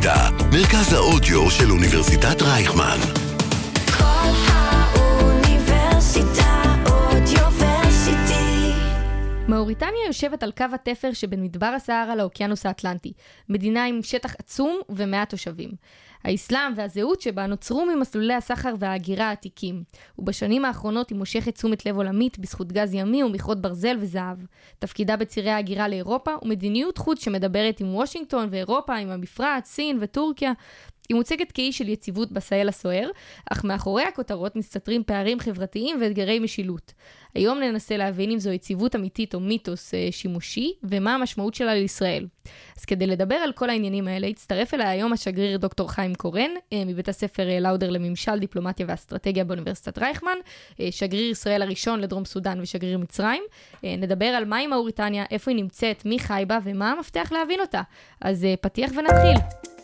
האוניברסיטה, מרכז האודיו של אוניברסיטת רייכמן. כל האוניברסיטה אודיוורסיטי. מאוריטניה יושבת על קו התפר שבין מדבר הסהרה לאוקיינוס האטלנטי, מדינה עם שטח עצום ומעט תושבים. האסלאם והזהות שבה נוצרו ממסלולי הסחר וההגירה העתיקים, ובשנים האחרונות היא מושכת תשומת לב עולמית בזכות גז ימי ומכרות ברזל וזהב. תפקידה בצירי ההגירה לאירופה ומדיניות חוץ שמדברת עם וושינגטון ואירופה, עם המפרץ, סין וטורקיה. היא מוצגת כאי של יציבות בסהל הסוער, אך מאחורי הכותרות מסתתרים פערים חברתיים ואתגרי משילות. היום ננסה להבין אם זו יציבות אמיתית או מיתוס שימושי, ומה המשמעות שלה לישראל. אז כדי לדבר על כל העניינים האלה, הצטרף אליי היום השגריר דוקטור חיים קורן, מבית הספר לאודר לממשל, דיפלומטיה ואסטרטגיה באוניברסיטת רייכמן, שגריר ישראל הראשון לדרום סודן ושגריר מצרים. נדבר על מה היא מאוריטניה, איפה היא נמצאת, מי חי בה ומה המפתח להבין אותה. אז פתיח ונתחיל.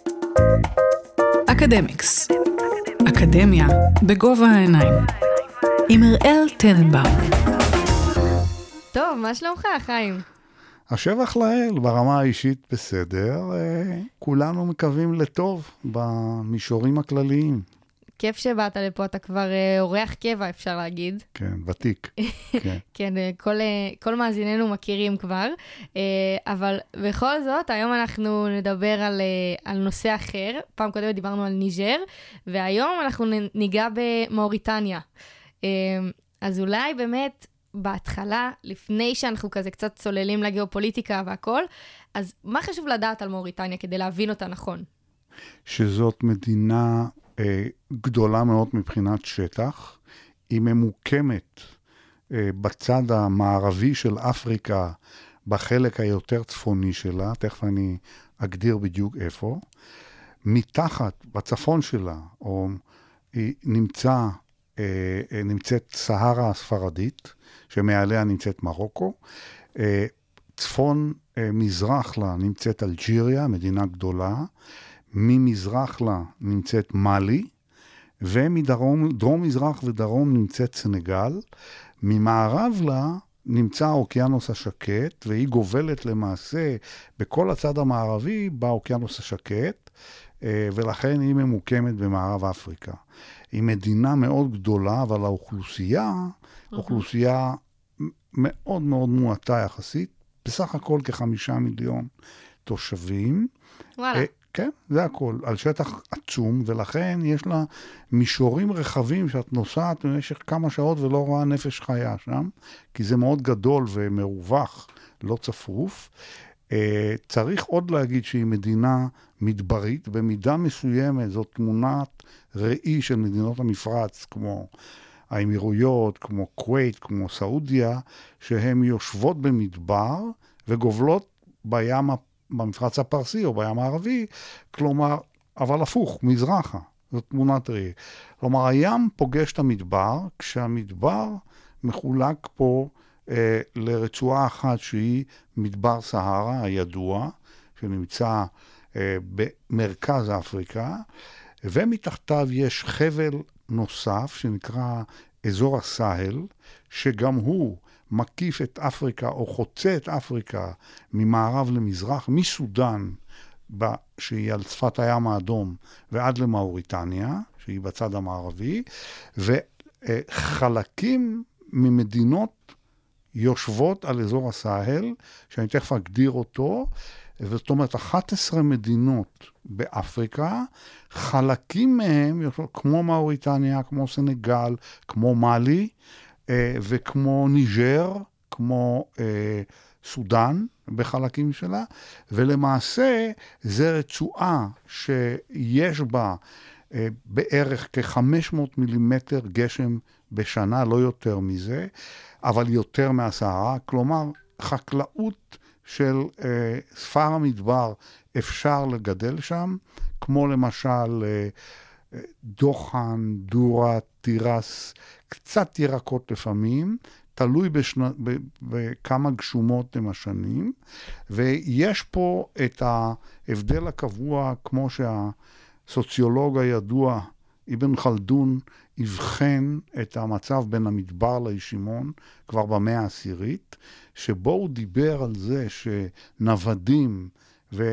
אקדמיקס, אקדמיה בגובה העיניים, עם אראל טננבאום. טוב, מה שלומך, חיים? השבח לאל, ברמה האישית בסדר, כולנו מקווים לטוב במישורים הכלליים. כיף שבאת לפה, אתה כבר אורח קבע, אפשר להגיד. כן, ותיק. כן, כן, כל מאזיננו מכירים כבר, אבל בכל זאת, היום אנחנו נדבר על נושא אחר. פעם קודם דיברנו על ניג'ר, והיום אנחנו ניגע במאוריטניה. אז אולי באמת בהתחלה, לפני שאנחנו כזה קצת צוללים לגיאופוליטיקה והכל, אז מה חשוב לדעת על מאוריטניה כדי להבין אותה נכון? שזאת מדינה גדולה מאוד מבחינת שטח, היא ממוקמת בצד המערבי של אפריקה, בחלק היותר צפוני שלה, תכף אני אגדיר בדיוק איפה, מתחת, בצפון שלה, היא נמצאת סהרה הספרדית, שמעליה נמצאת מרוקו, צפון מזרח לה נמצאת אלג'יריה, מדינה גדולה, ממזרח לה נמצאת מאלי, ומדרום מזרח ודרום נמצאת סנגל, ממערב לה נמצא האוקיינוס השקט, והיא גובלת למעשה בכל הצד המערבי באוקיינוס השקט, ולכן היא ממוקמת במערב אפריקה. היא מדינה מאוד גדולה, אבל האוכלוסייה, אוכלוסייה מאוד מאוד מועטה יחסית, בסך הכל כ5 מיליון תושבים. וואלה. כן, זה הכל, על שטח עצום, ולכן יש לה מישורים רחבים שאת נוסעת במשך כמה שעות ולא רואה נפש חיה שם, כי זה מאוד גדול ומרווח, לא צפוף. צריך עוד להגיד שהיא מדינה מדברית, במידה מסוימת זאת תמונת ראי של מדינות המפרץ, כמו האמירויות, כמו כווית, כמו סעודיה, שהן יושבות במדבר וגובלות בים במפרץ הפרסי או בים הערבי, כלומר, אבל הפוך, מזרחה, זאת תמונת ראי. כלומר, הים פוגש את המדבר, כשהמדבר מחולק פה לרצועה אחת שהיא מדבר סהרה הידוע, שנמצא במרכז אפריקה, ומתחתיו יש חבל נוסף שנקרא אזור הסהל, שגם הוא מקיף את אפריקה או חוצה את אפריקה ממערב למזרח, מסודן, שהיא על שפת הים האדום, ועד למאוריטניה, שהיא בצד המערבי, וחלקים ממדינות יושבות על אזור הסהל, שאני תכף אגדיר אותו, זאת אומרת 11 מדינות באפריקה, חלקים מהם, כמו מאוריטניה, כמו סנגל, כמו מאלי, וכמו ניג'ר, כמו סודן בחלקים שלה, ולמעשה זה רצועה שיש בה בערך כ500 מילימטר גשם בשנה, לא יותר מזה, אבל יותר מהסהרה, כלומר חקלאות של ספר המדבר אפשר לגדל שם, כמו למשל דוחן, דורה, תירס, קצת ירקות לפעמים, תלוי בכמה גשומות עם השנים, ויש פה את ההבדל הקבוע, כמו שהסוציולוג הידוע אבן חלדון הבחן את המצב בין המדבר לישימון כבר במאה העשירית, שבו הוא דיבר על זה שנוודים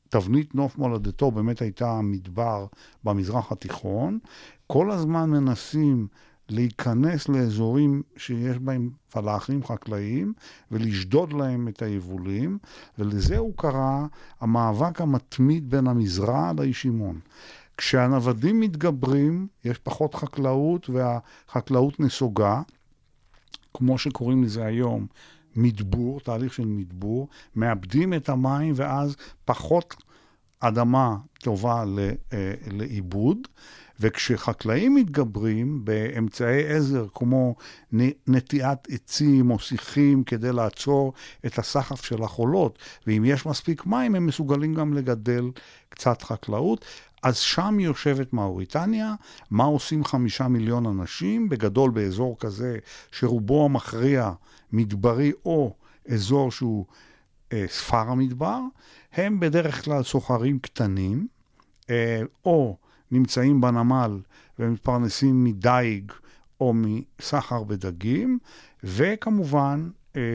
תבנית נוף מולדתו באמת הייתה המדבר במזרח התיכון. כל הזמן מנסים להיכנס לאזורים שיש בהם פלאחים חקלאיים ולשדוד להם את היבולים, ולזה הוא קרא המאבק המתמיד בין המזרע לישימון. כשהנוודים מתגברים, יש פחות חקלאות והחקלאות נסוגה, כמו שקוראים לזה היום, מדבור, תהליך של מדבור, מאבדים את המים ואז פחות אדמה טובה לעיבוד, וכשחקלאים מתגברים באמצעי עזר כמו נטיעת עצים או שיחים כדי לעצור את הסחף של החולות, ואם יש מספיק מים הם מסוגלים גם לגדל קצת חקלאות, אז שם יושבת מאוריטניה. מה עושים 5 מיליון אנשים? בגדול באזור כזה שרובו המכריע מדברי או אזור שהוא ספר המדבר, הם בדרך כלל סוחרים קטנים, או נמצאים בנמל ומתפרנסים מדייג או מסחר בדגים, וכמובן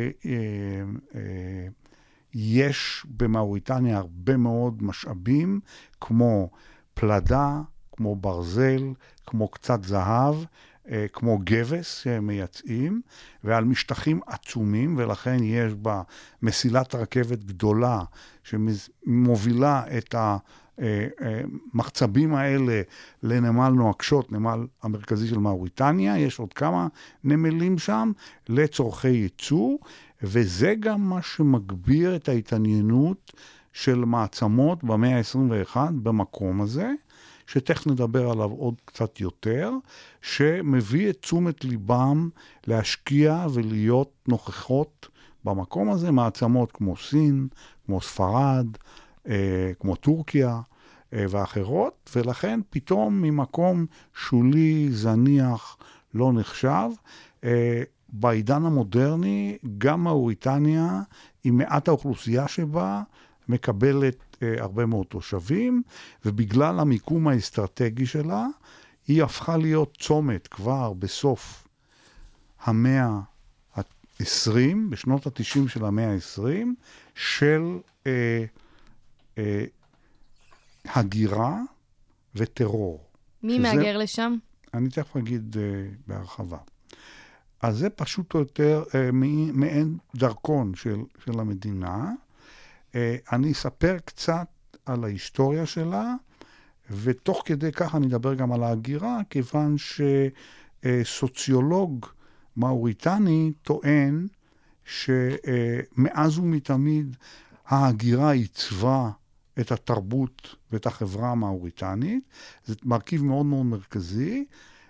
יש במאוריטניה הרבה מאוד משאבים, כמו פלדה, כמו ברזל, כמו קצת זהב, כמו גבס שהם מייצאים, ועל משטחים עצומים, ולכן יש בה מסילת רכבת גדולה שמובילה את המחצבים האלה לנמל נואקשות, נמל המרכזי של מאוריטניה. יש עוד כמה נמלים שם לצורכי ייצוא, וזה גם מה שמגביר את ההתעניינות של מעצמות במאה ה-21 במקום הזה, שתכף נדבר עליו עוד קצת יותר, שמביא את תשומת ליבם להשקיע ולהיות נוכחות במקום הזה, מעצמות כמו סין, כמו ספרד, כמו טורקיה ואחרות, ולכן פתאום ממקום שולי, זניח, לא נחשב, בעידן המודרני, גם מאוריטניה, עם מעט האוכלוסייה שבה, מקבלת הרבה מאוד תושבים, ובגלל המיקום האסטרטגי שלה, היא הפכה להיות צומת כבר בסוף המאה ה-20, בשנות ה-90 של המאה ה-20, של הגירה וטרור. מי מהגר לשם? אני תכף אגיד בהרחבה. אז זה פשוט או יותר מעין דרכון של המדינה. אני אספר קצת על ההיסטוריה שלה, ותוך כדי כך אני אדבר גם על ההגירה, כיוון שסוציולוג מאוריטני טוען שמאז ומתמיד ההגירה עיצבה את התרבות ואת החברה המאוריטנית. זה מרכיב מאוד מאוד מרכזי,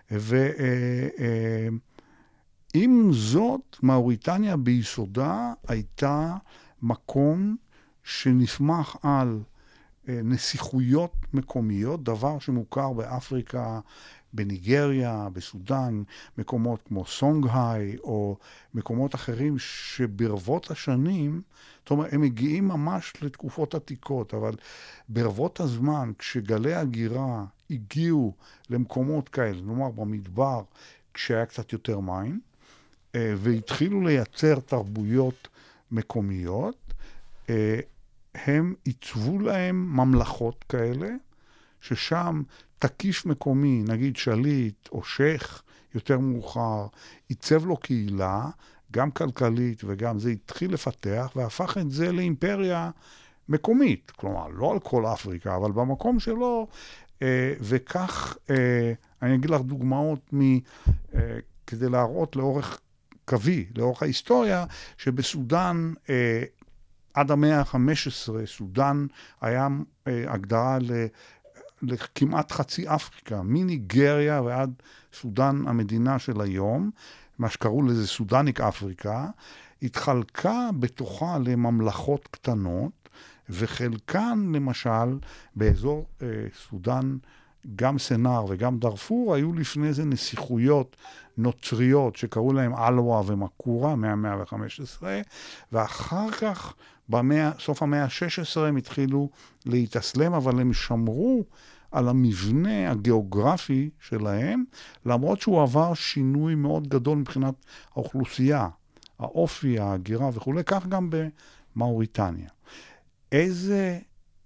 ועם זאת, מאוריטניה ביסודה הייתה מקום שנסמך על נסיכויות מקומיות, דבר שמוכר באפריקה, בניגריה, בסודן, מקומות כמו סונגהי או מקומות אחרים שברבות השנים, זאת אומרת, הם מגיעים ממש לתקופות עתיקות, אבל ברבות הזמן, כשגלי הגירה הגיעו למקומות כאלה, נאמר במדבר, כשהיה קצת יותר מים, והתחילו לייצר תרבויות מקומיות, הם עיצבו להם ממלכות כאלה, ששם תקיף מקומי, נגיד שליט או שייך יותר מאוחר, עיצב לו קהילה, גם כלכלית וגם זה התחיל לפתח, והפך את זה לאימפריה מקומית. כלומר, לא על כל אפריקה, אבל במקום שלו, וכך, אני אגיד לך דוגמאות כדי להראות לאורך קווי, לאורך ההיסטוריה, שבסודן, עד המאה ה-15, סודן היה הגדרה לכמעט חצי אפריקה, מניגריה ועד סודן המדינה של היום, מה שקראו לזה סודניק אפריקה, התחלקה בתוכה לממלכות קטנות, וחלקן למשל באזור סודן, גם סנר וגם דרפור, היו לפני זה נסיכויות נוצריות שקראו להם אלווה ומקורה, מהמאה ה-15, ואחר כך בסוף המאה ה-16 הם התחילו להתאסלם, אבל הם שמרו על המבנה הגיאוגרפי שלהם, למרות שהוא עבר שינוי מאוד גדול מבחינת האוכלוסייה, האופי, ההגירה וכו', כך גם במאוריטניה. איזה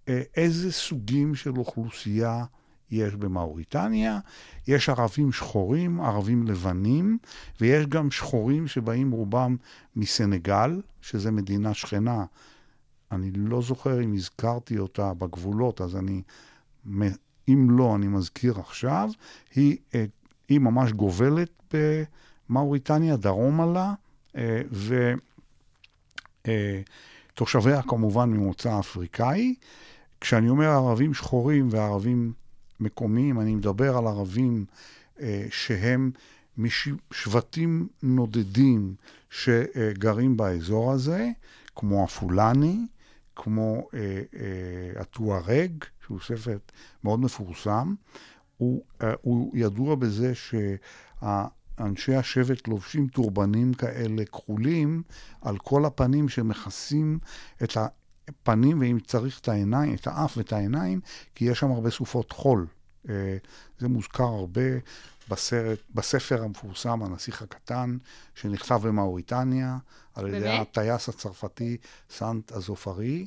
איזה סוגים של אוכלוסייה יש במאוריטניה. יש ערבים שחורים, ערבים לבנים, ויש גם שחורים שבאים רובם מסנגל, שזה מדינה שכנה. אני לא זוכר אם הזכרתי אותה בגבולות, אז אם לא, אני מזכיר עכשיו. היא ממש גובלת במאוריטניה, דרומה לה, ותושביה כמובן ממוצא אפריקאי. כשאני אומר ערבים שחורים וערבים מקומיים, אני מדבר על ערבים שהם משבטים נודדים שגרים באזור הזה, כמו הפולני, כמו הטוארג, שהוא שבט מאוד מפורסם. הוא ידוע בזה שאנשי השבט לובשים טורבנים כאלה כחולים על כל הפנים שמכסים את הפנים, ואם צריך את העיניים, את האף ואת העיניים, כי יש שם הרבה סופות חול. זה מוזכר הרבה בספר המפורסם, הנסיך הקטן, שנכתב במאוריטניה, על ידי הטייס הצרפתי סנט אזופרי,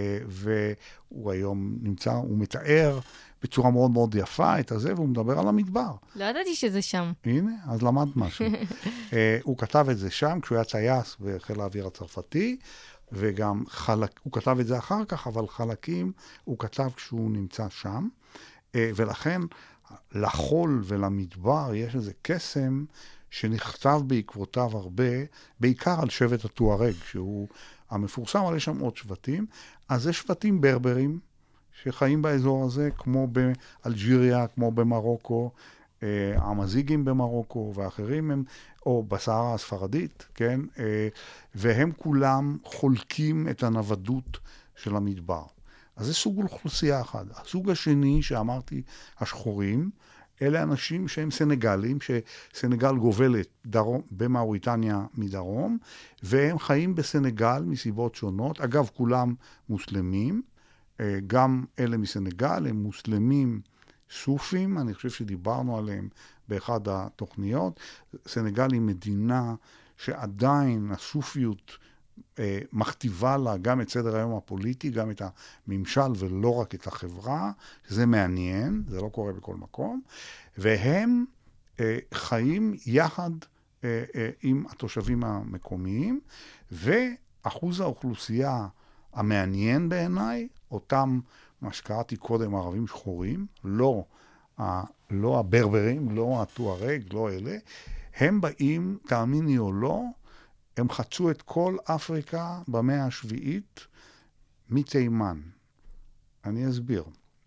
והוא היום נמצא, הוא מתאר בצורה מאוד מאוד יפה את הזה, והוא מדבר על המדבר. לא ידעתי שזה שם. הנה, אז למד משהו. הוא כתב את זה שם, כשהוא היה טייס בחיל האוויר הצרפתי, וגם הוא כתב את זה אחר כך, אבל חלקים הוא כתב כשהוא נמצא שם, ולכן לחול ולמדבר יש איזה קסם שנכתב בעקבותיו הרבה, בעיקר על שבט הטוארג, שהוא המפורסם, אבל יש שם עוד שבטים. אז יש שבטים ברברים שחיים באזור הזה, כמו באלג'יריה, כמו במרוקו, המזיגים במרוקו ואחרים הם, או בסהרה הספרדית, כן? והם כולם חולקים את הנוודות של המדבר. אז זה סוג אוכלוסייה אחד. הסוג השני שאמרתי, השחורים, אלה אנשים שהם סנגלים, שסנגל גובלת במאוריטניה מדרום, והם חיים בסנגל מסיבות שונות. אגב, כולם מוסלמים, גם אלה מסנגל, הם מוסלמים סופים, אני חושב שדיברנו עליהם באחד התוכניות. סנגל היא מדינה שעדיין הסופיות מכתיבה לה גם את סדר היום הפוליטי, גם את הממשל ולא רק את החברה, שזה מעניין, זה לא קורה בכל מקום, והם חיים יחד עם התושבים המקומיים, ואחוז האוכלוסייה המעניין בעיניי, אותם מה שקראתי קודם ערבים שחורים, לא הברברים, לא הטוארג, לא אלה, הם באים, תאמיני או לא, הם חצו את כל אפריקה במאה השביעית מתימן. אני אסביר.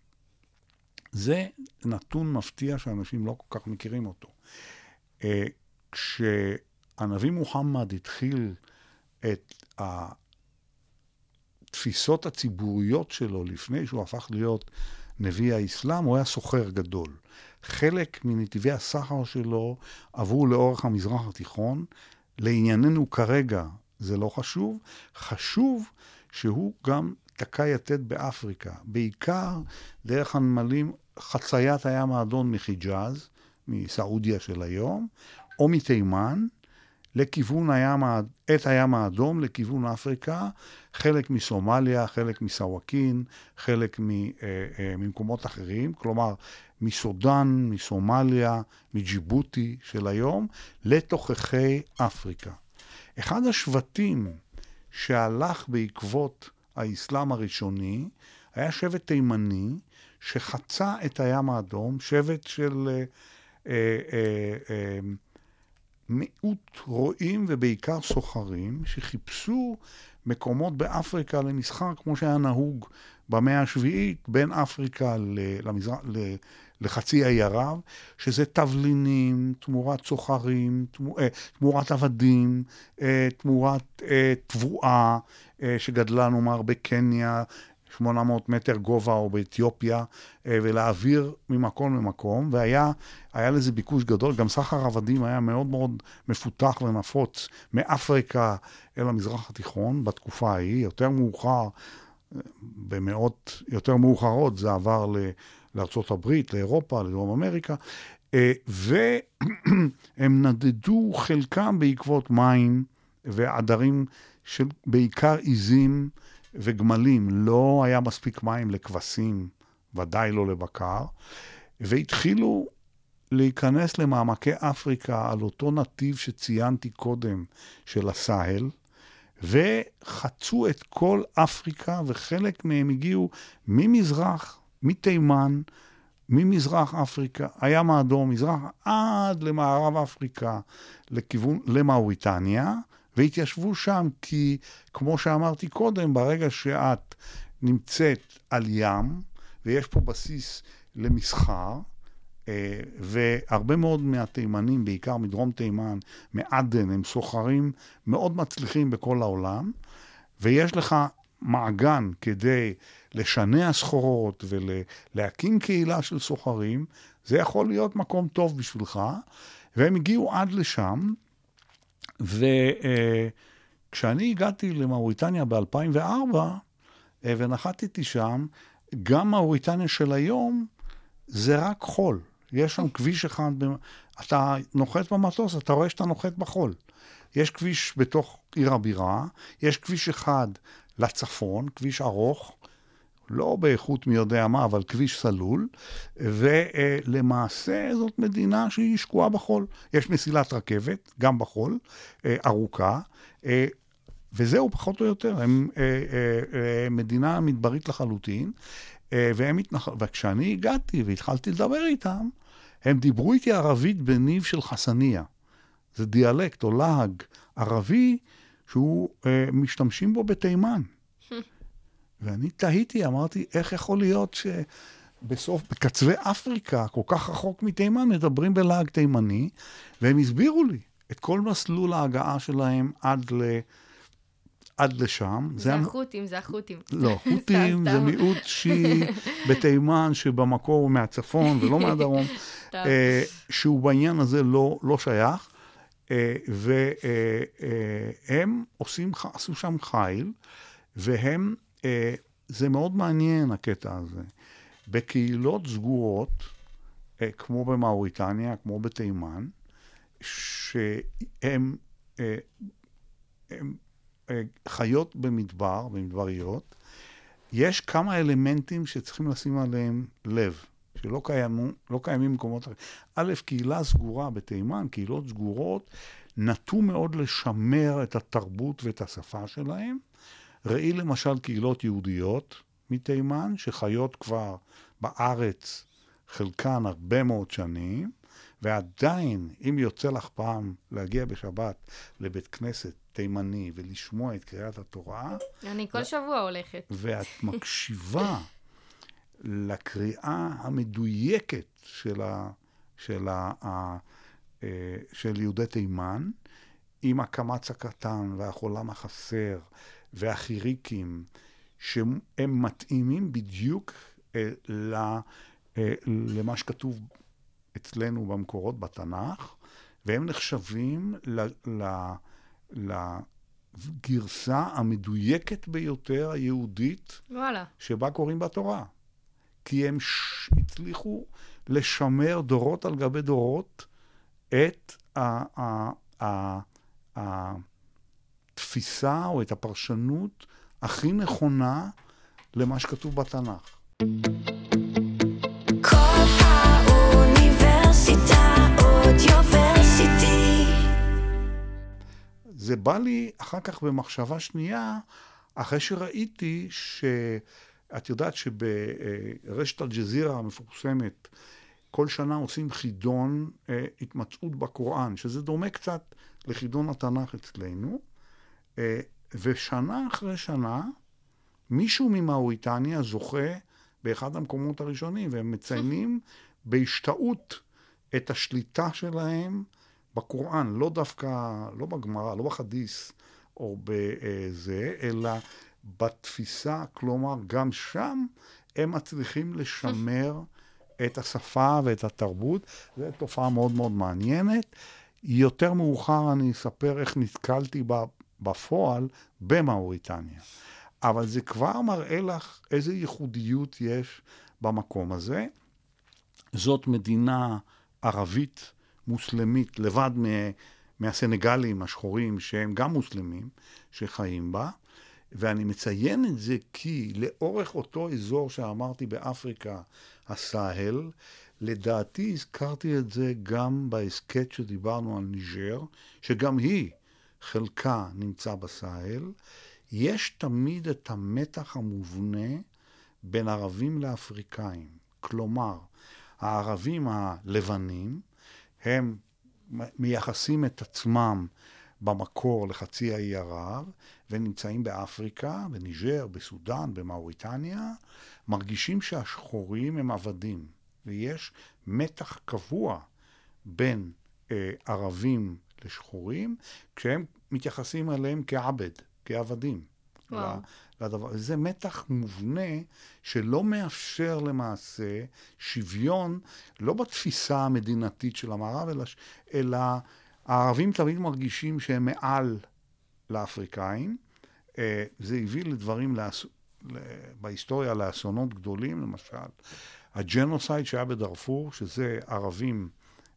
זה נתון מפתיע שאנשים לא כל כך מכירים אותו. כשהנביא מוחמד התחיל את התפיסות הציבוריות שלו לפני שהוא הפך להיות נביא האסלאם, הוא היה סוחר גדול. חלק מנתיבי הסחר שלו עברו לאורך המזרח התיכון. לענייננו כרגע זה לא חשוב. חשוב שהוא גם תקע יתד באפריקה, בעיקר דרך הנמלים, חציית הים האדום מחיג'אז, מסעודיה של היום, או מתימן, לכיוון הים האדום, לכיוון אפריקה, חלק מסומליה, חלק מסוואקין, חלק ממקומות אחרים, כלומר מסודן, מסומליה, מג'יבוטי של היום, לתוככי אפריקה. אחד השבטים שהלך בעקבות האסלאם הראשוני, היה שבט תימני שחצה את הים האדום, שבט של מיעוט רועים ובעיקר סוחרים, שחיפשו מקומות באפריקה למסחר, כמו שהיה נהוג במאה השביעית, בין אפריקה לחצי האי ערב, שזה תבלינים, תמורת סוחרים, תמורת עבדים, תמורת תבואה, שגדלה נאמר בקניה, 800 מטר גובה או באתיופיה, ולהעביר ממקום למקום, והיה לזה ביקוש גדול. גם סחר עבדים היה מאוד מאוד מפותח ונפוץ מאפריקה אל המזרח התיכון בתקופה ההיא. יותר מאוחר, במאות יותר מאוחרות, זה עבר לארצות הברית, לאירופה, לדרום אמריקה, והם נדדו חלקם בעקבות מים ועדרים של בעיקר עיזים, וגמלים, לא היה מספיק מים לכבשים, ודאי לא לבקר, והתחילו להיכנס למעמקי אפריקה על אותו נתיב שציינתי קודם של הסהל, וחצו את כל אפריקה, וחלק מהם הגיעו ממזרח, מתימן, ממזרח אפריקה, הים האדום, מזרח, עד למערב אפריקה, לכיוון, למאוריטניה, והתיישבו שם, כי כמו שאמרתי קודם, ברגע שאת נמצאת על ים, ויש פה בסיס למסחר, והרבה מאוד מהתימנים, בעיקר מדרום תימן, מעדן, הם סוחרים מאוד מצליחים בכל העולם, ויש לך מעגן כדי לשנע סחורות ולהקים קהילה של סוחרים, זה יכול להיות מקום טוב בשבילך, והם הגיעו עד לשם, וכשאני הגעתי למאוריטניה ב-2004, ונחתתי שם, גם מאוריטניה של היום, זה רק חול. יש שם כביש אחד, אתה נוחת במטוס, אתה רואה שאתה נוחת בחול. יש כביש בתוך עיר הבירה, יש כביש אחד לצפון, כביש ארוך, לא באיכות מי יודע מה, אבל כביש סלול, ולמעשה זאת מדינה שהיא שקועה בחול. יש מסילת רכבת, גם בחול, ארוכה, וזהו פחות או יותר, הם מדינה מדברית לחלוטין, וכשאני הגעתי והתחלתי לדבר איתם, הם דיברו איתי ערבית בניב של חסניה. זה דיאלקט או להג ערבי שהוא משתמשים בו בתימן. ואני תהיתי, אמרתי, איך יכול להיות שבסוף, בקצווי אפריקה, כל כך רחוק מתימן, מדברים בלהג תימני, והם הסבירו לי את כל מסלול ההגעה שלהם עד לשם. זה החות'ים, זה החות'ים. לא, חות'ים זה מיעוט שיעי בתימן שבמקור הוא מהצפון ולא מהדרום, שהוא בעניין הזה לא שייך, והם עשו שם חיל, והם, זה מאוד מעניין הקטע הזה, בקהילות סגורות, כמו במאוריטניה, כמו בתימן, שהם חיות במדבריות, יש כמה אלמנטים שצריכים לשים עליהם לב, שלא קיימים במקומות אחרים. א', קהילה סגורה בתימן, קהילות סגורות, נטו מאוד לשמר את התרבות ואת השפה שלהם. ראי למשל קהילות יהודיות מתימן, שחיות כבר בארץ חלקן הרבה מאוד שנים, ועדיין, אם יוצא לך פעם להגיע בשבת לבית כנסת תימני ולשמוע את קריאת התורה, אני כל שבוע הולכת. ואת מקשיבה לקריאה המדויקת של יהודי תימן, עם הקמץ הקטן והחולם החסר והחיריקים, שהם מתאימים בדיוק למה שכתוב אצלנו במקורות בתנ"ך, והם נחשבים לגרסה המדויקת ביותר היהודית, שבה קוראים בתורה. כי הם הצליחו לשמר דורות על גבי דורות את התפיסה או את הפרשנות הכי נכונה למה שכתוב בתנ"ך. כל האוניברסיטה אודיוורסיטי. זה בא לי אחר כך במחשבה שנייה, אחרי שראיתי את יודעת שברשת אל-ג'זירה המפורסמת, כל שנה עושים חידון התמצאות בקוראן, שזה דומה קצת לחידון התנ"ך אצלנו, ושנה אחרי שנה, מישהו ממאוריטניה זוכה באחד המקומות הראשונים, והם מציינים בהשתאות את השליטה שלהם בקוראן, לא דווקא, לא בגמרא, לא בחדיס או בזה, אלא בתפיסה, כלומר, גם שם הם מצליחים לשמר את השפה ואת התרבות. זו תופעה מאוד מאוד מעניינת. יותר מאוחר אני אספר איך נתקלתי בפועל במאוריטניה. אבל זה כבר מראה לך איזו ייחודיות יש במקום הזה. זאת מדינה ערבית מוסלמית, לבד מהסנגלים השחורים, שהם גם מוסלמים, שחיים בה. ואני מציין את זה כי לאורך אותו אזור שאמרתי באפריקה, הסהל, לדעתי הזכרתי את זה גם בהסקט שדיברנו על ניג'ר, שגם היא, חלקה נמצא בסהל, יש תמיד את המתח המובנה בין ערבים לאפריקאים. כלומר, הערבים הלבנים, הם מייחסים את עצמם במקור לחצי האי ערב, ונמצאים באפריקה, בניג'ר, בסודן, במאוריטניה, מרגישים שהשחורים הם עבדים. ויש מתח קבוע בין ערבים לשחורים, כשהם מתייחסים אליהם כעבד, כעבדים. זה מתח מובנה שלא מאפשר למעשה שוויון, לא בתפיסה המדינתית של המערב, אלא הערבים תמיד מרגישים שהם מעל לאפריקאים. זה הביא לדברים בהיסטוריה לאסונות גדולים, למשל הג'נוסייד שהיה בדארפור, שזה ערבים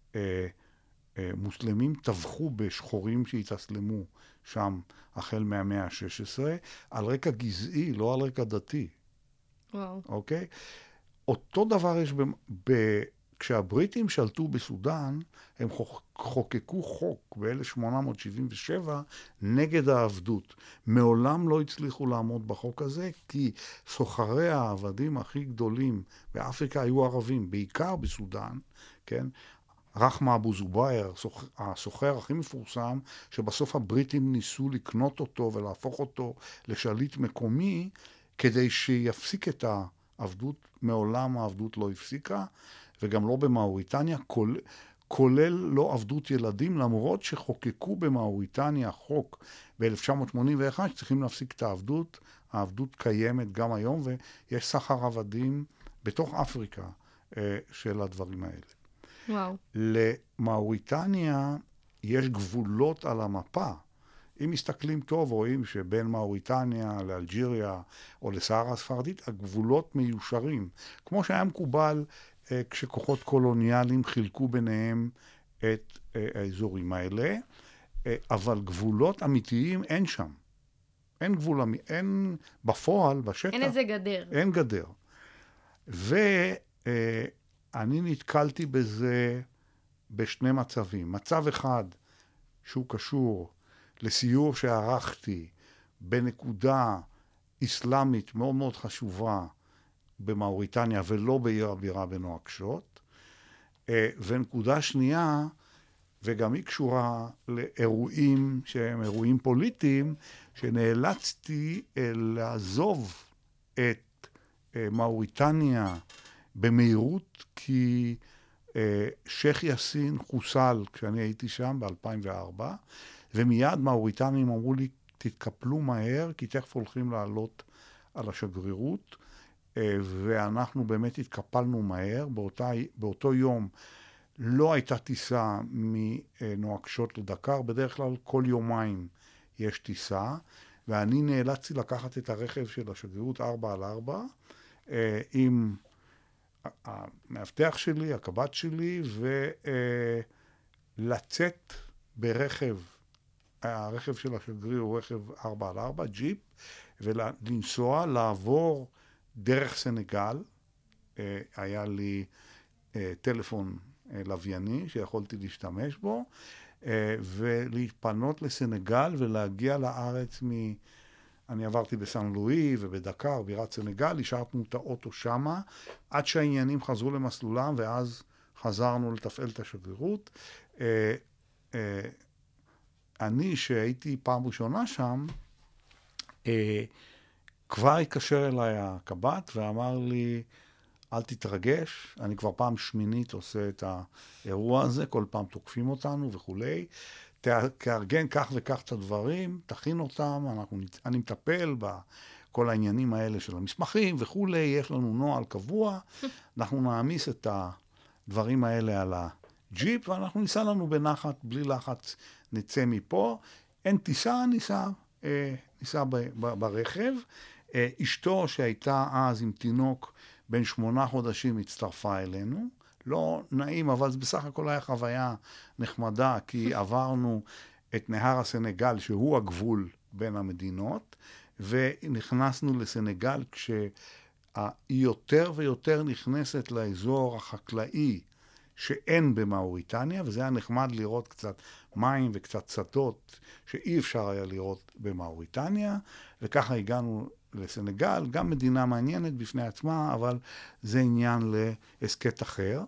מוסלמים טבחו בשחורים שהתאסלמו שם החל מהמאה ה-16, על רקע גזעי, לא על רקע דתי. וואו. אוקיי? אותו דבר יש כשהבריטים שלטו בסודן, הם חוקקו חוק ב-1877 נגד העבדות. מעולם לא הצליחו לעמוד בחוק הזה, כי סוחרי העבדים הכי גדולים באפריקה היו ערבים, בעיקר בסודן, כן? רחמה אבו זובייר, הסוחר הכי מפורסם, שבסוף הבריטים ניסו לקנות אותו ולהפוך אותו לשליט מקומי, כדי שיפסיק את העבדות. מעולם העבדות לא הפסיקה, וגם לא במאוריטניה, כולל לא עבדות ילדים, למרות שחוקקו במאוריטניה חוק ב-1981, שצריכים להפסיק את העבדות. העבדות קיימת גם היום, ויש סחר עבדים בתוך אפריקה של הדברים האלה. וואו. למאוריטניה יש גבולות על המפה. אם מסתכלים טוב, רואים שבין מאוריטניה לאלג'יריה או לסהרה הספרדית, הגבולות מיושרים. כמו שהיה מקובל כשכוחות קולוניאליים חילקו ביניהם את האזורים האלה, אבל גבולות אמיתיים אין שם. אין גבול, אין בפועל, בשטח. אין איזה גדר. אין גדר. אני נתקלתי בזה בשני מצבים. מצב אחד שהוא קשור לסיור שערכתי בנקודה אסלאמית מאוד מאוד חשובה במאוריטניה ולא בעיר הבירה בנואקשות, ונקודה שנייה, וגם היא קשורה לאירועים שהם אירועים פוליטיים, שנאלצתי לעזוב את מאוריטניה במהירות, כי שייח יאסין חוסל כשאני הייתי שם ב-2004, ומיד מאוריטנים אמרו לי, תתקפלו מהר, כי תכף הולכים לעלות על השגרירות, ואנחנו באמת התקפלנו מהר. באותו יום לא הייתה טיסה מנואקשות לדקר, בדרך כלל כל יומיים יש טיסה, ואני נאלצתי לקחת את הרכב של השגרירות 4x4, עם המאבטח שלי, הקב"ט שלי, ולצאת ברכב, הרכב של השגריר הוא רכב 4x4, ג'יפ, ולנסוע, לעבור דרך סנגל. היה לי טלפון לווייני שיכולתי להשתמש בו, ולהתפנות לסנגל ולהגיע לארץ אני עברתי בסן לואי ובדקר, בירת סנגל, השארנו את האוטו שמה, עד שהעניינים חזרו למסלולם, ואז חזרנו לתפעל את השגרירות. אני, שהייתי פעם ראשונה שם, כבר התקשר אליי הקב"ט ואמר לי, אל תתרגש, אני כבר פעם שמינית עושה את האירוע הזה, כל פעם תוקפים אותנו וכולי. תארגן כך וכך את הדברים, תכין אותם, אני מטפל בכל העניינים האלה של המסמכים וכולי, יש לנו נוהל קבוע, אנחנו נעמיס את הדברים האלה על הג'יפ, ואנחנו ניסע לנו בנחת, בלי לחץ, נצא מפה. אין טיסה, ניסע ברכב. אשתו שהייתה אז עם תינוק בן 8 חודשים הצטרפה אלינו, לא נעים, אבל בסך הכל היה חוויה נחמדה, כי עברנו את נהר הסנגל, שהוא הגבול בין המדינות, ונכנסנו לסנגל כשהיא יותר ויותר נכנסת לאזור החקלאי שאין במאוריטניה, וזה היה נחמד לראות קצת מים וקצת שדות שאי אפשר היה לראות במאוריטניה, וככה הגענו לסנגל, גם מדינה מעניינת בפני עצמה, אבל זה עניין להסקט אחר.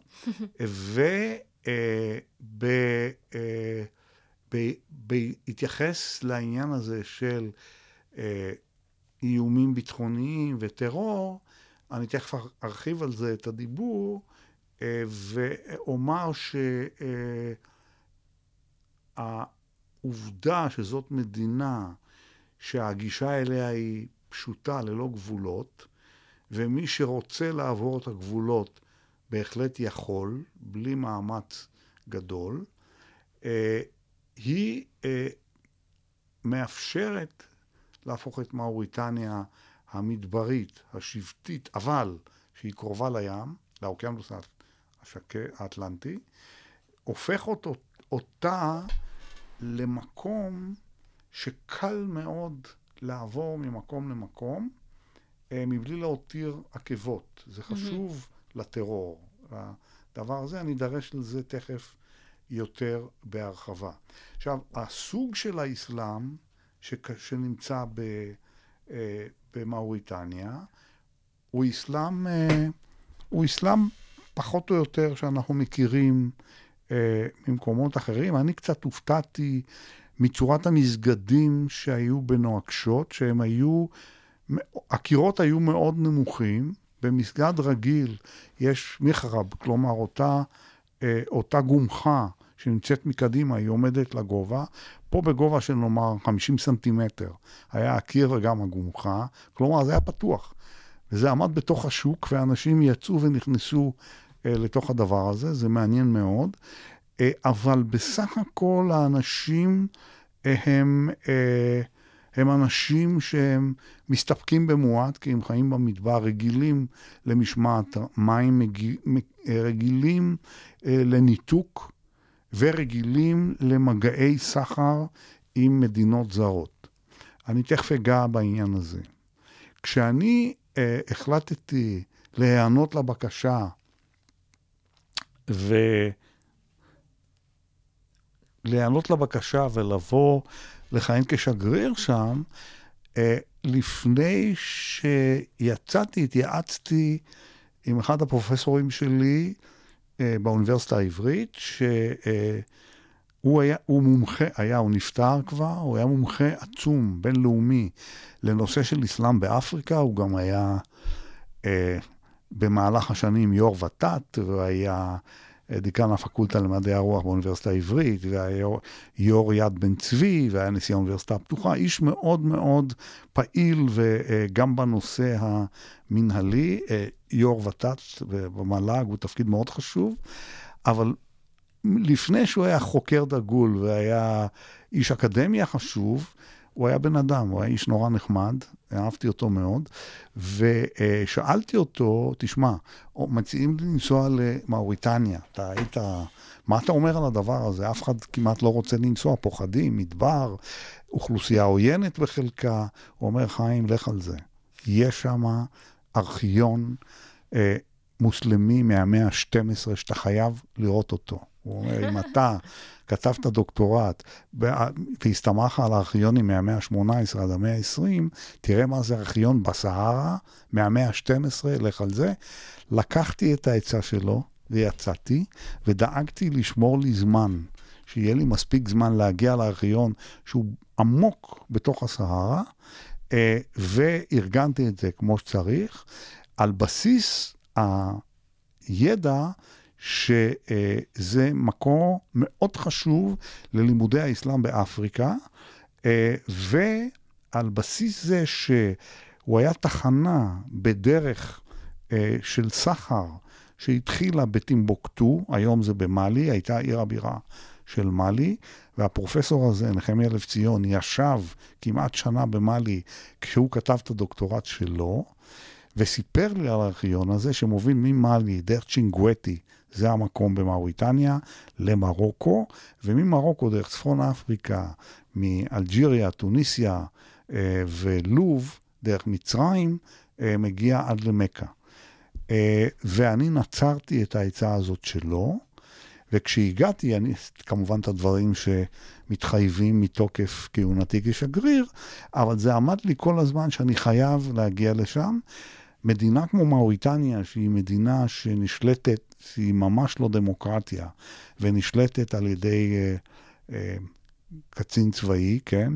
בהתייחס לעניין הזה של איומים ביטחוניים וטרור, אני תכף ארחיב על זה את הדיבור, ואומר שהעובדה שזאת מדינה שהגישה אליה היא פשוטה, ללא גבולות, ומי שרוצה לעבור את הגבולות בהחלט יכול, בלי מאמץ גדול, היא מאפשרת להפוך את מאוריטניה המדברית, השבטית, אבל שהיא קרובה לים, לאוקיינוס האטלנטי, הופך אותה למקום שקל מאוד לעבור ממקום למקום, מבלי להותיר עקבות. זה חשוב לטרור. הדבר הזה, אני אדרש לזה תכף יותר בהרחבה. עכשיו, הסוג של האסלאם שנמצא במאוריטניה, הוא אסלאם פחות או יותר שאנחנו מכירים ממקומות אחרים. אני קצת הופתעתי מצורת המסגדים שהיו בנואקשות, שהם היו, הקירות היו מאוד נמוכים. במסגד רגיל יש מחרב, כלומר אותה גומחה שנמצאת מקדימה, היא עומדת לגובה, פה בגובה של נאמר 50 סנטימטר, היה הקיר וגם הגומחה, כלומר זה היה פתוח, וזה עמד בתוך השוק, ואנשים יצאו ונכנסו לתוך הדבר הזה, זה מעניין מאוד, אבל בסך הכל האנשים הם אנשים שהם מסתפקים במועט, כי הם חיים במדבר, רגילים למשמעת מים, רגילים לניתוק, ורגילים למגעי סחר עם מדינות זרות. אני תכף אגע בעניין הזה. כשאני החלטתי להיענות לבקשה ולבוא לכהן כשגריר שם, לפני שיצאתי, התייעצתי עם אחד הפרופסורים שלי באוניברסיטה העברית, שהוא הוא נפטר כבר, הוא היה מומחה עצום, בינלאומי, לנושא של אסלאם באפריקה, הוא גם היה במהלך השנים יו"ר ות"ת, והיה דיקן הפקולטה למדעי הרוח באוניברסיטה העברית, והיה יו"ר יד בן צבי, והיה נשיא האוניברסיטה הפתוחה, איש מאוד מאוד פעיל, וגם בנושא המנהלי, יו"ר ות"ת במל"ג, הוא תפקיד מאוד חשוב, אבל לפני שהוא היה חוקר דגול, והיה איש אקדמיה חשוב, הוא היה בן אדם, הוא היה איש נורא נחמד, אהבתי אותו מאוד, ושאלתי אותו, תשמע, מציעים לי לנסוע למאוריטניה, מה אתה אומר על הדבר הזה? אף אחד כמעט לא רוצה לנסוע, פוחדים, מדבר, אוכלוסייה עוינת בחלקה, הוא אומר, חיים, לך על זה. יש שם ארכיון מוסלמי מהמאה ה-12 שאתה חייב לראות אותו. הוא אומר, אם אתה כתבת דוקטורט והסתמך על הארכיונים מהמאה ה-18 עד המאה ה-20, תראה מה זה ארכיון בסהרה מהמאה ה-12, לך על זה. לקחתי את העצה שלו ויצאתי, ודאגתי לשמור לי זמן, שיהיה לי מספיק זמן להגיע לארכיון שהוא עמוק בתוך הסהרה, וארגנתי את זה כמו שצריך, על בסיס הידע שזה מקור מאוד חשוב ללימודי האסלאם באפריקה, ועל בסיס זה שהוא היה תחנה בדרך של סחר שהתחילה בטימבוקטו, היום זה במאלי, הייתה עיר הבירה של מאלי, והפרופסור הזה, נחמיה לב ציון, ישב כמעט שנה במאלי כשהוא כתב את הדוקטורט שלו, וסיפר לי על הארכיון הזה שמוביל ממאלי, דרך צ'ינגווטי, זה המקום במאוריטניה, למרוקו, וממרוקו דרך צפון אפריקה, מאלג'יריה, טוניסיה ולוב, דרך מצרים, מגיע עד למכה. ואני נצרתי את העצה הזאת שלו, וכשהגעתי, אני כמובן את הדברים שמתחייבים מתוקף כהונתי כשגריר, אבל זה עמד לי כל הזמן שאני חייב להגיע לשם. מדינה כמו מאוריטניה, שהיא מדינה שנשלטת, שהיא ממש לא דמוקרטיה, ונשלטת על ידי קצין צבאי, כן?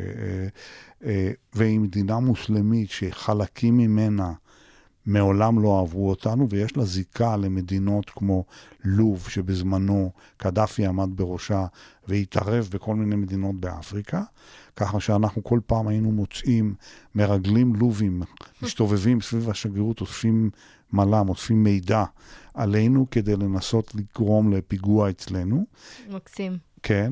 והיא מדינה מוסלמית שחלקים ממנה מעולם לא עברו אותנו, ויש לה זיקה למדינות כמו לוב, שבזמנו קדאפי עמד בראשה, והתערב בכל מיני מדינות באפריקה, ככה שאנחנו כל פעם היינו מוצאים מרגלים לובים, מסתובבים סביב השגרירות, אוספים מלם, אוספים מידע עלינו, כדי לנסות לגרום לפיגוע אצלנו. מקסים. כן,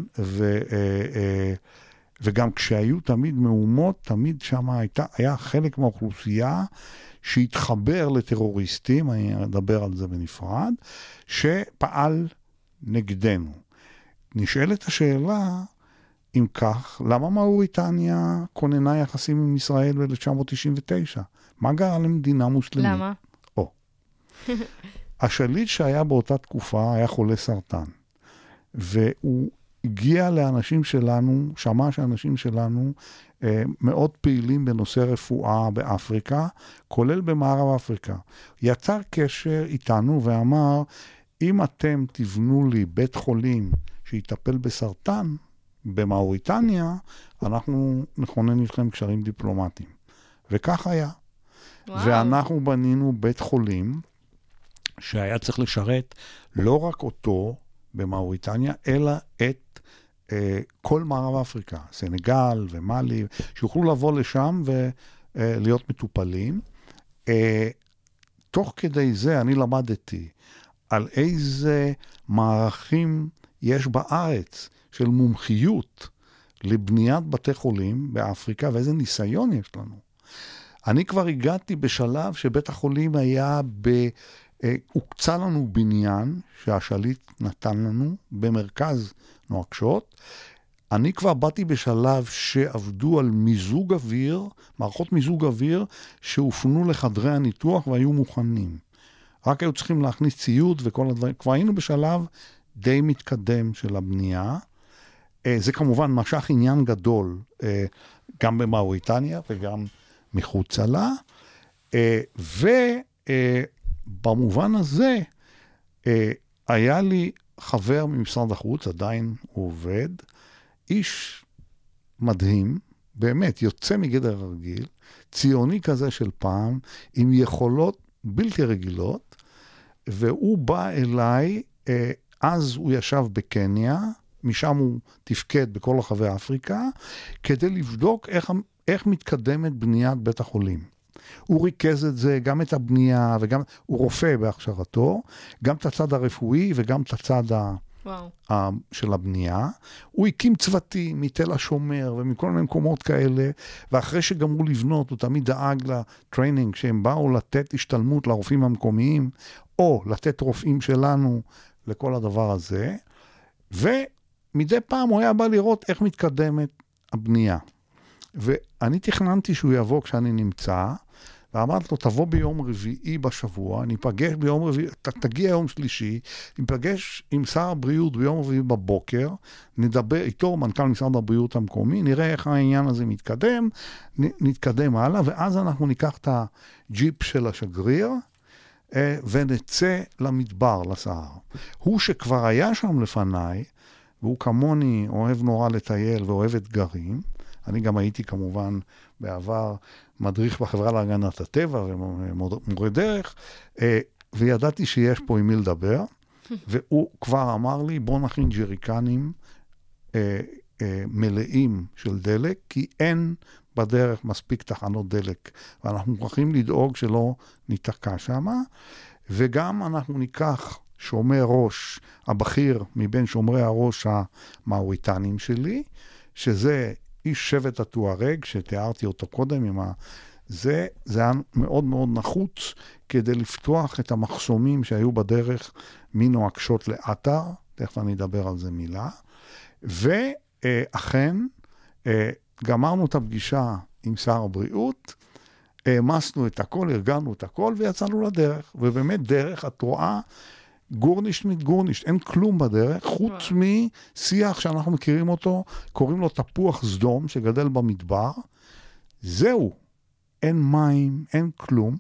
וגם כשהיו תמיד מהומות, תמיד שם היה חלק מהאוכלוסייה, שהתחבר לטרוריסטים, אני אדבר על זה בנפרד, שפעל נגדנו. נשאלת השאלה, אם כך, למה מאוריטניה כוננה יחסים עם ישראל ב-1999? מה גרם למדינה מוסלמית? למה? השליט שהיה באותה תקופה היה חולה סרטן, והוא הגיע לאנשים שלנו, שמע שאנשים שלנו מאוד פעילים בנושא רפואה באפריקה, כולל במערב אפריקה. יצר קשר איתנו ואמר, אם אתם תבנו לי בית חולים שיטפל בסרטן במאוריטניה, אנחנו נכונן איתכם קשרים דיפלומטיים. וכך היה. וואו. ואנחנו בנינו בית חולים שהיה צריך לשרת לא רק אותו במאוריטניה, אלא את כל מערב אפריקה, סנגל ומאלי, שיוכלו לבוא לשם ולהיות מטופלים. תוך כדי זה אני למדתי על איזה מערכים יש בארץ של מומחיות לבניית בתי חולים באפריקה, ואיזה ניסיון יש לנו. אני כבר הגעתי בשלב שבית החולים היה הוקצה לנו בניין שהשליט נתן לנו במרכז נואקשות. אני כבר באתי בשלב שעבדו על מיזוג אוויר, מערכות מיזוג אוויר שהופנו לחדרי הניתוח והיו מוכנים. רק היו צריכים להכניס ציוד וכל הדברים. כבר היינו בשלב די מתקדם של הבנייה. זה כמובן משך עניין גדול, גם במאוריטניה וגם מחוצה לה. במובן הזה, היה לי חבר ממשרד החוץ, עדיין הוא עובד, איש מדהים, באמת יוצא מגדר הרגיל, ציוני כזה של פעם, עם יכולות בלתי רגילות, והוא בא אליי, אז הוא ישב בקניה, משם הוא תפקד בכל רחבי אפריקה, כדי לבדוק איך מתקדמת בניית בית החולים. הוא ריכז את זה, גם את הבנייה, וגם, הוא רופא בהכשרתו, גם את הצד הרפואי וגם את הצד של הבנייה. הוא הקים צוותים מתל השומר ומכל מיני מקומות כאלה, ואחרי שגמרו לבנות, הוא תמיד דאג לטריינינג, שהם באו לתת השתלמות לרופאים המקומיים, או לתת רופאים שלנו לכל הדבר הזה, ומדי פעם הוא היה בא לראות איך מתקדמת הבנייה. ואני תכננתי שהוא יבוא כשאני נמצא, ואמרתי לו, תבוא ביום רביעי בשבוע, ניפגש ביום רביעי, תגיע יום שלישי, ניפגש עם שר הבריאות ביום רביעי בבוקר, נדבר איתו, מנכ"ל משרד הבריאות המקומי, נראה איך העניין הזה מתקדם, נתקדם הלאה, ואז אנחנו ניקח את הג'יפ של השגריר, ונצא למדבר, לסהר. הוא שכבר היה שם לפניי, והוא כמוני אוהב נורא לטייל ואוהב אתגרים, אני גם הייתי כמובן בעבר מדריך בחברה להגנת הטבע ומורה דרך, וידעתי שיש פה עם מי לדבר, והוא כבר אמר לי, בוא נכין ג'ריקנים מלאים של דלק, כי אין בדרך מספיק תחנות דלק, ואנחנו מוכרחים לדאוג שלא ניתקע שם, וגם אנחנו ניקח שומר ראש, הבכיר מבין שומרי הראש המאוריטנים שלי, שזה איש שבט הטוארג, שתיארתי אותו קודם, זה היה מאוד מאוד נחוץ, כדי לפתוח את המחסומים שהיו בדרך מנואקשות לאתר, תכף אני אדבר על זה מילה, ואכן גמרנו את הפגישה עם שר הבריאות, העמסנו את הכל, ארגנו את הכל ויצאנו לדרך. ובאמת דרך, את רואה, גורנישט מתגורנישט, אין כלום בדרך, חוץ משיח שאנחנו מכירים אותו, קוראים לו תפוח סדום, שגדל במדבר. זהו, אין מים, אין כלום.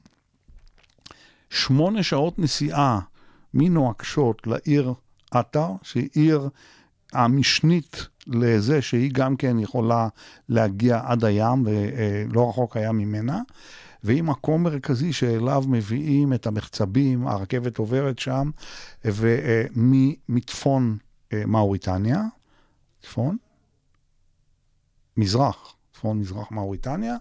8 שעות נסיעה מנואקשות לעיר עטר, שהיא עיר המשנית לזה שהיא גם כן יכולה להגיע עד הים, ולא רחוק הים ממנה, והיא מקום מרכזי שאליו מביאים את המחצבים, הרכבת עוברת שם, ומצפון מאוריטניה, צפון מזרח מאוריטניה,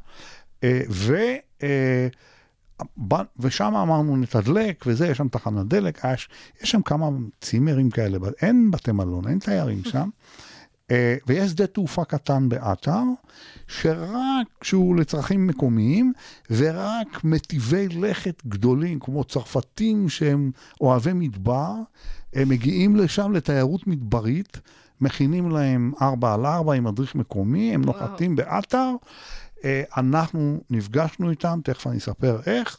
ושם אמרנו נתדלק, וזה, יש שם תחנת דלק, יש שם כמה צימרים כאלה, אין בתי מלון, אין תיירים שם, ויש שדה תעופה קטן באתר, שרק שהוא לצרכים מקומיים, ורק מטיבי לכת גדולים, כמו צרפתים שהם אוהבי מדבר, הם מגיעים לשם לתיירות מדברית, מכינים להם 4x4 עם מדריך מקומי, הם נוחתים באתר, אנחנו נפגשנו איתם, תכף אני אספר איך,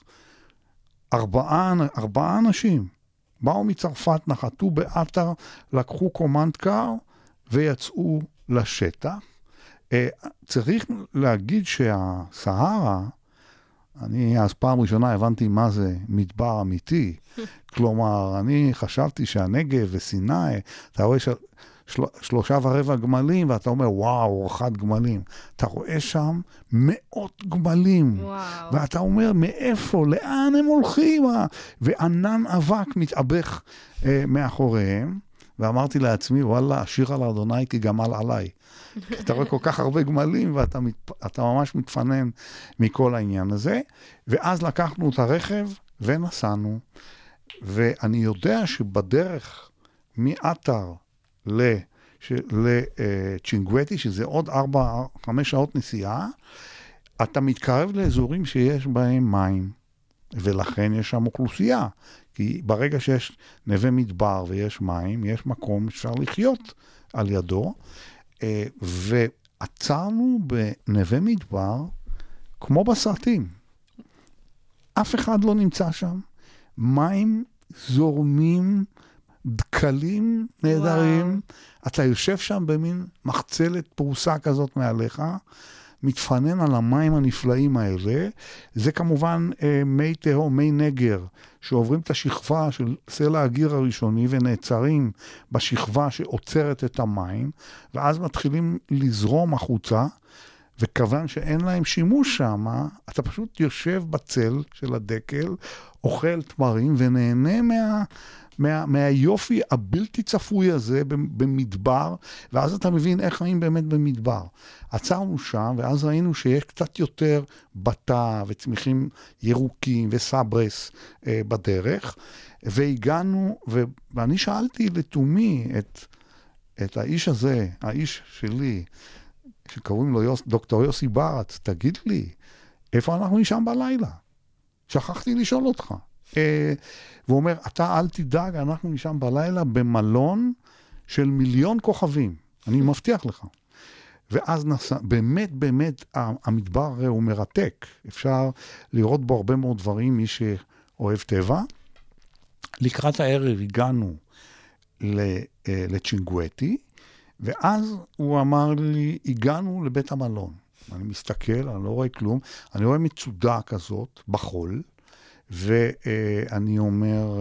4 אנשים באו מצרפת, נחתו באתר, לקחו קומנד קאר ויצאו לשטח. צריך להגיד שהסהרה, אני אז פעם ראשונה הבנתי מה זה מדבר אמיתי, כלומר, אני חשבתי שהנגב וסיני, אתה רואה 3.25 גמלים, ואתה אומר, וואו, 1 גמלים. אתה רואה שם 100 גמלים. וואו. ואתה אומר, מאיפה? לאן הם הולכים? וענן אבק מתאבך מאחוריהם. ואמרתי לעצמי, וואלה, אשיר על אדוני כי גמל עליי. אתה רואה כל כך הרבה גמלים, ואתה ממש מתפנן מכל העניין הזה. ואז לקחנו את הרכב ונסענו. ואני יודע שבדרך מאתר לצ'ינגווטי, שזה עוד 4-5 שעות נסיעה, אתה מתקרב לאזורים שיש בהם מים, ולכן יש שם אוכלוסייה, כי ברגע שיש נווה מדבר ויש מים, יש מקום שאפשר לחיות על ידו, ועצרנו בנווה מדבר כמו בסרטים. אף אחד לא נמצא שם, מים זורמים, דקלים נהדרים, וואו. אתה יושב שם במין מחצלת פרוסה כזאת מעליך, מתפנן על המים הנפלאים האלה, זה כמובן מי תהום, מי נגר, שעוברים את השכבה של סלע הגיר הראשוני ונעצרים בשכבה שעוצרת את המים, ואז מתחילים לזרום החוצה, וכיוון שאין להם שימוש שם, אתה פשוט יושב בצל של הדקל, אוכל תמרים ונהנה מהיופי הבלתי צפוי הזה במדבר, ואז אתה מבין איך חיים באמת במדבר. עצרנו שם, ואז ראינו שיש קצת יותר בטה וצמיחים ירוקים וסברס בדרך, והגענו, ואני שאלתי לתומי את האיש הזה, האיש שלי, שקוראים לו דוקטור יוסי ברץ, תגיד לי, איפה אנחנו נשם בלילה? שכחתי לשאול אותך. והוא אומר, אתה אל תדאג, אנחנו נשם בלילה במלון של 1,000,000 כוכבים. אני מבטיח לך. ואז באמת, המדבר הרי הוא מרתק. אפשר לראות בו הרבה מאוד דברים, מי שאוהב טבע. לקראת הערב הגענו לצ'ינגווטי, ואז הוא אמר לי, הגענו לבית המלון. אני מסתכל, אני לא רואה כלום, אני רואה מצודה כזאת בחול, ואני אומר,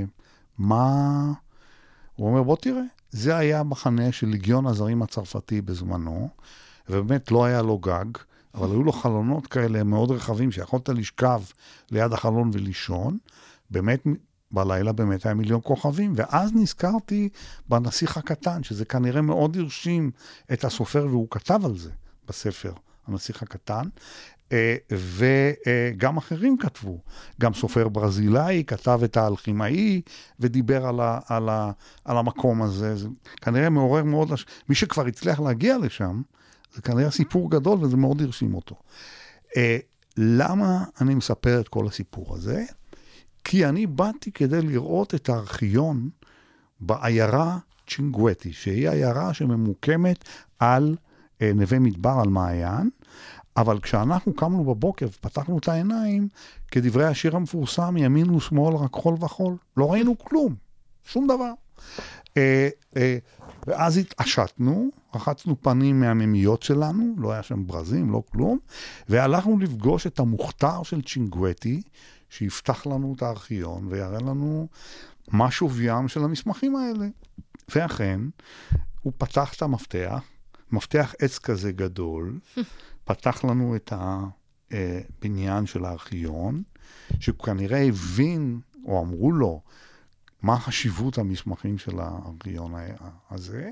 מה? הוא אומר, בוא תראה, זה היה מחנה של לגיון הזרים הצרפתי בזמנו, ובאמת לא היה לו גג, אבל היו לו חלונות כאלה מאוד רחבים, שיכולת לשכב ליד החלון ולישון, באמת בלילה באמת היה 1,000,000 כוכבים, ואז נזכרתי בנסיך הקטן, שזה כנראה מאוד הרשים את הסופר, והוא כתב על זה בספר, הנסיך הקטן, וגם אחרים כתבו. גם סופר ברזילאי כתב את האלכימאי, ודיבר על המקום הזה. זה כנראה מעורר מאוד, מי שכבר הצליח להגיע לשם, זה כנראה סיפור גדול, וזה מאוד הרשים אותו. למה אני מספר את כל הסיפור הזה? כי אני באתי כדי לראות את הארכיון בעיירה צ'ינגווטי, שהיא עיירה שממוקמת על נווה מדבר על מעיין, אבל כשאנחנו קמנו בבוקר ופתחנו את העיניים, כדברי השיר המפורסם, ימין ושמאל רק חול וחול. לא ראינו כלום, שום דבר. ואז התעשתנו, רחצנו פנים מהמימיות שלנו, לא היה שם ברזים, לא כלום, והלכנו לפגוש את המוכתר של צ'ינגווטי, שיפתח לנו את הארכיון ויראה לנו מה שוויים של המסמכים האלה. ואכן, הוא פתח את המפתח, מפתח עץ כזה גדול, פתח לנו את הבניין של הארכיון, שכנראה הבין, או אמרו לו, מה חשיבות המסמכים של הארכיון הזה,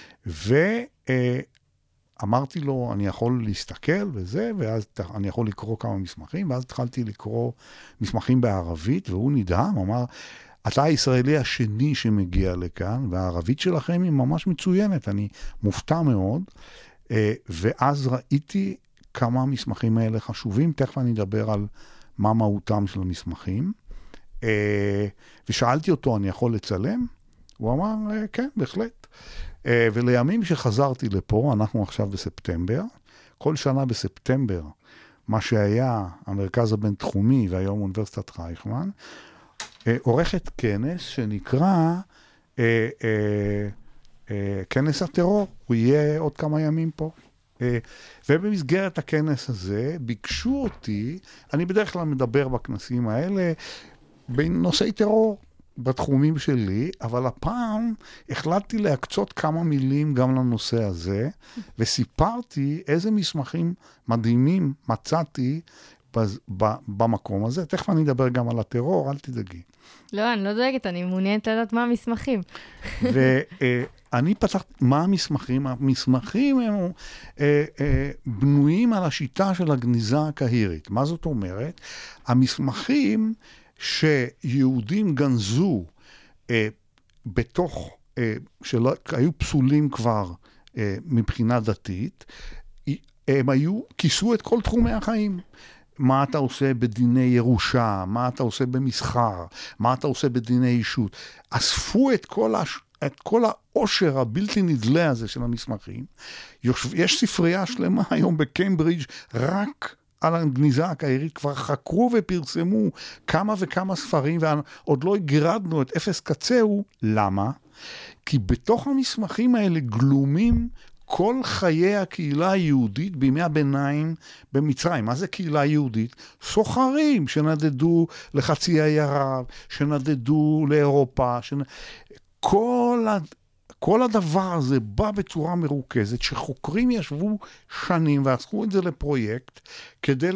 ואמרתי לו, אני יכול להסתכל וזה, ואז אני יכול לקרוא כמה מסמכים, ואז התחלתי לקרוא מסמכים בערבית, והוא נדהם, אמר, אתה הישראלי השני שמגיע לכאן, והערבית שלכם היא ממש מצוינת, אני מופתע מאוד, ואז ראיתי כמה המסמכים האלה חשובים, תכף אני אדבר על מה מהותם של המסמכים, ושאלתי אותו, אני יכול לצלם? הוא אמר, כן, בהחלט. ולימים שחזרתי לפה, אנחנו עכשיו בספטמבר, כל שנה בספטמבר, מה שהיה המרכז הבינתחומי והיום אוניברסיטת רייכמן, עורכת כנס שנקרא כנס הטרור, הוא יהיה עוד כמה ימים פה. ובמסגרת הכנס הזה ביקשו אותי, אני בדרך כלל מדבר בכנסים האלה, בנושאי טרור בתחומים שלי, אבל הפעם החלטתי להקצות כמה מילים גם לנושא הזה, וסיפרתי איזה מסמכים מדהימים מצאתי במקום הזה. תכף אני אדבר גם על הטרור, אל תדאגי. לא, אני לא דואגת, אני מעוניינת לדעת מה המסמכים. ואני פתחתי, מה המסמכים? המסמכים הם בנויים על השיטה של הגניזה הקהירית. מה זאת אומרת? המסמכים שיהודים גנזו בתוך, שהיו פסולים כבר מבחינה דתית, הם כיסו את כל תחומי החיים. מה אתה עושה בדיני ירושה, מה אתה עושה במסחר, מה אתה עושה בדיני אישות. אספו את כל העושר הבלתי נדלה הזה של המסמכים. יש ספרייה שלמה היום בקיימברידג' רק על הגניזה הקהירית, כבר חקרו ופרסמו כמה וכמה ספרים, ועוד לא הגרדנו את אפס קצהו. למה? כי בתוך המסמכים האלה גלומים כל חיי הקהילה היהודית בימי הביניים במצרים. מה זה קהילה יהודית? סוחרים שנדדו לחצי האי ערב, שנדדו לאירופה, כל הדבר הזה בא בצורה מרוכזת, שחוקרים ישבו שנים ועשו את זה לפרויקט, כדי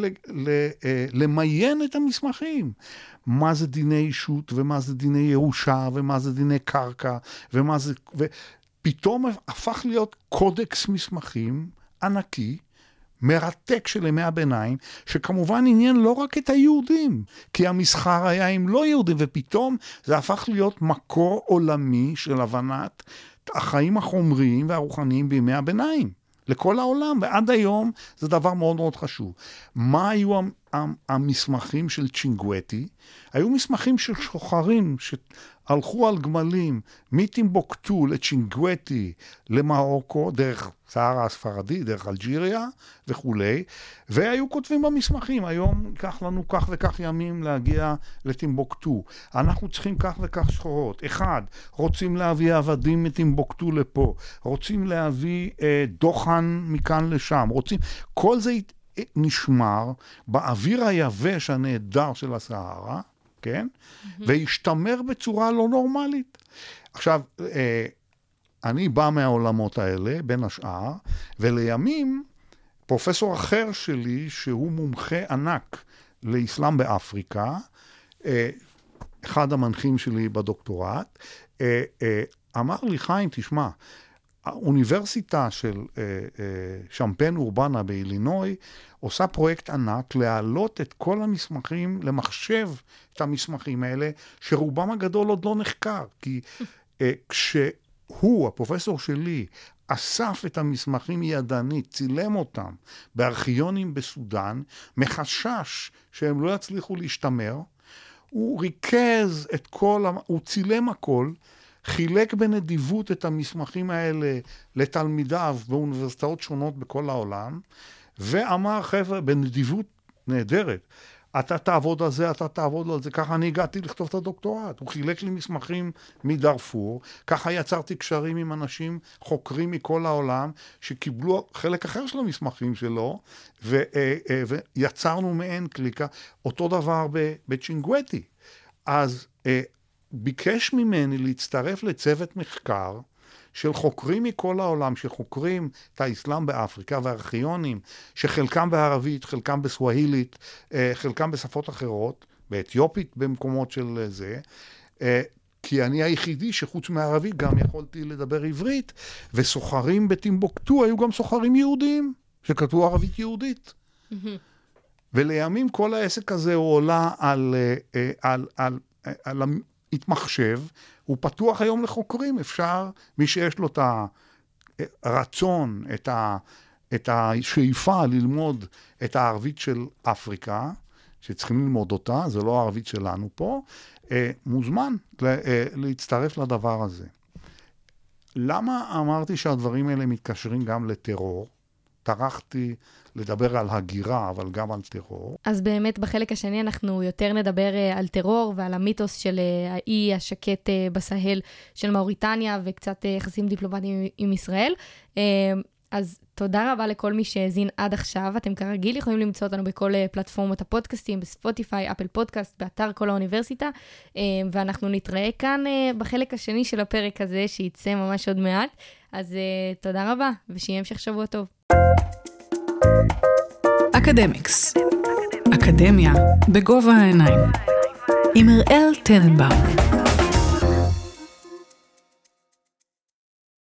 למיין את המסמכים. מה זה דיני אישות, ומה זה דיני ירושה, ומה זה דיני קרקע, ומה זה... פתאום הפך להיות קודקס מסמכים ענקי, מרתק של ימי הביניים, שכמובן עניין לא רק את היהודים, כי המסחר היה עם לא יהודים, ופתאום זה הפך להיות מקור עולמי של הבנת החיים החומריים והרוחניים בימי הביניים, לכל העולם, ועד היום זה דבר מאוד מאוד חשוב. מה היו המסמכים של צ'ינגווטי? היו מסמכים של שוחרים שהלכו על גמלים מטימבוקטו לצ'ינגווטי למרוקו, דרך סהרה הספרדי, דרך אלג'יריה וכו', והיו כותבים במסמכים, היום ייקח לנו כך וכך ימים להגיע לטימבוקטו, אנחנו צריכים כך וכך שחורות. אחד, רוצים להביא עבדים מטימבוקטו לפה, רוצים להביא דוחן מכאן לשם, כל זה נשמר באוויר היבש הנהדר של הסהרה, כן? והשתמר בצורה לא נורמלית. עכשיו, אני בא מהעולמות האלה, בין השאר, ולימים פרופסור אחר שלי, שהוא מומחה ענק לאסלאם באפריקה, אחד המנחים שלי בדוקטורט, אמר לי, חיים, תשמע, האוניברסיטה של שמפן אורבנה באילינוי עושה פרויקט ענק להעלות את כל המסמכים, למחשב את המסמכים האלה, שרובם הגדול עוד לא נחקר, כי כשהוא, הפרופסור שלי, אסף את המסמכים ידנית, צילם אותם בארכיונים בסודן, מחשש שהם לא יצליחו להשתמר, הוא ריכז את כל, הוא צילם הכל, חילק בנדיבות את המסמכים האלה לתלמידיו באוניברסיטאות שונות בכל העולם, ואמר, חבר'ה, בנדיבות נהדרת, אתה תעבוד על זה, אתה תעבוד על זה, ככה אני הגעתי לכתוב את הדוקטורט. הוא חילק לי מסמכים מדארפור, ככה יצרתי קשרים עם אנשים חוקרים מכל העולם, שקיבלו חלק אחר של המסמכים שלו, ויצרנו מעין קליקה, אותו דבר בצ'ינגווטי. אז ביקש ממני להצטרף לצוות מחקר, של חוקרים מכל העולם, שחוקרים את האסלאם באפריקה, וארכיונים, שחלקם בערבית, חלקם בסווהילית, חלקם בשפות אחרות, באתיופית במקומות של זה, כי אני היחידי שחוץ מערבית גם יכולתי לדבר עברית, וסוחרים בטימבוקטו היו גם סוחרים יהודים, שכתבו ערבית יהודית. ולימים כל העסק הזה הוא עולה על התמחשב, הוא פתוח היום לחוקרים, אפשר, מי שיש לו את הרצון, את השאיפה ללמוד את הערבית של אפריקה, שצריכים ללמוד אותה, זה לא הערבית שלנו פה, מוזמן להצטרף לדבר הזה. למה אמרתי שהדברים האלה מתקשרים גם לטרור? טרחתי לדבר על הגירה, אבל גם על טרור. אז באמת בחלק השני אנחנו יותר נדבר על טרור ועל המיתוס של האי השקט בסהל של מאוריטניה, וקצת יחסים דיפלומטיים עם ישראל. אז תודה רבה לכל מי שהזין עד עכשיו. אתם כרגיל יכולים למצוא אותנו בכל פלטפורמות הפודקאסטים, בספוטיפיי, אפל פודקאסט, באתר כל האוניברסיטה, ואנחנו נתראה כאן בחלק השני של הפרק הזה, שייצא ממש עוד מעט. אז תודה רבה, ושיהיה המשך שבוע טוב. אקדמיקס. אקדמיה בגובה העיניים. עם אראל טננבאום.